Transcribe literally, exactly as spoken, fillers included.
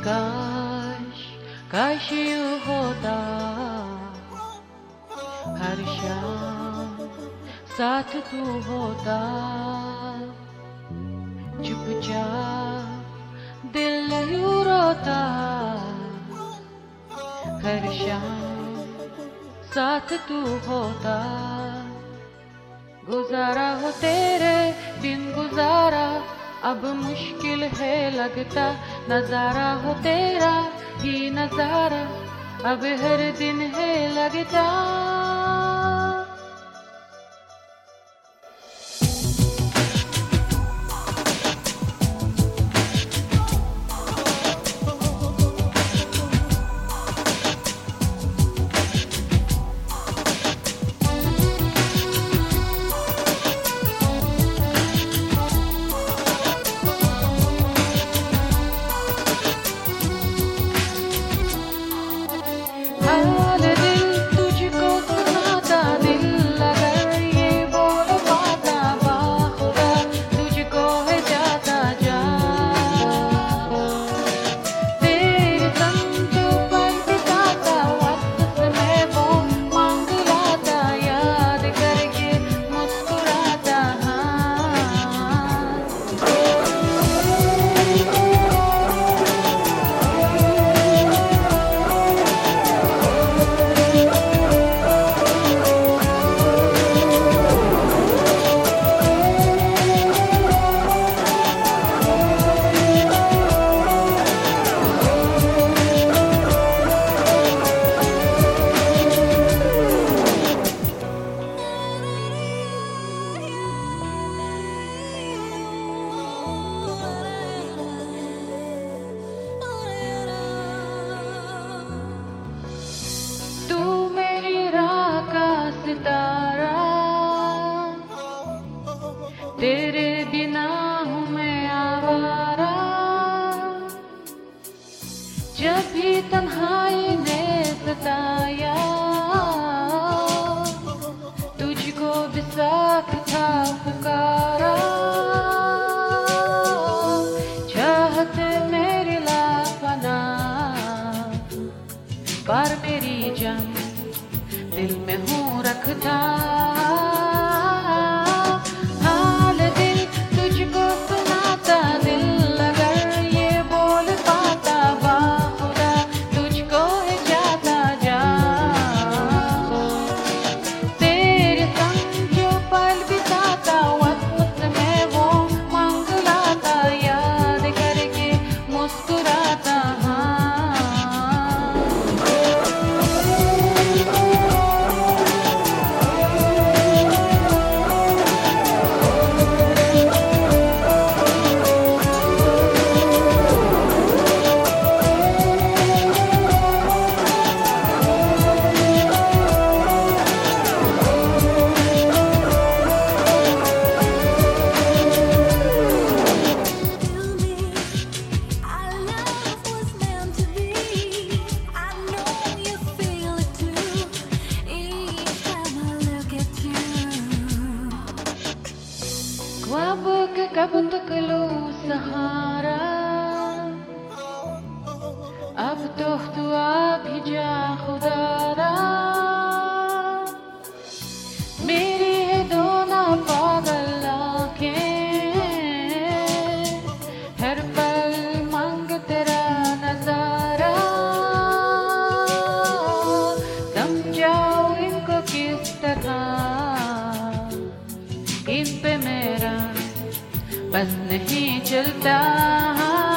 काश काश यूं होता हर शाम साथ तू होता, चुपचाप दिल यूं रोता हर शाम साथ तू होता। गुजारा हो तेरे बिन गुजारा अब मुश्किल है लगता, नजारा हो तेरा ही नजारा अब हर दिन है लगता। सितारा तेरे बिना हूँ मैं आवारा, जब भी तन्हाई ने सताया तुझको बिसाख था पुकारा। चाहत मेरी लापना पर मेरी जान दिल में हूँ रखता, हाल दिल तुझको सुनाता, दिल अगर ये बोल पाता बाखुदा तुझको है जाता जा। तेरे संग जो पल बिताता वक्त में वो मंगलाता, याद करके मुस्कुराता हाँ। ख्वाब के कब तक लूं सहारा, अब तो तू आ भी जा खुदारा। मेरी है दोनों पागल आँखें, हर पल मांग तेरा नजारा। समझाओ इनको किस तरह इन पे मेरा बस नहीं चलता।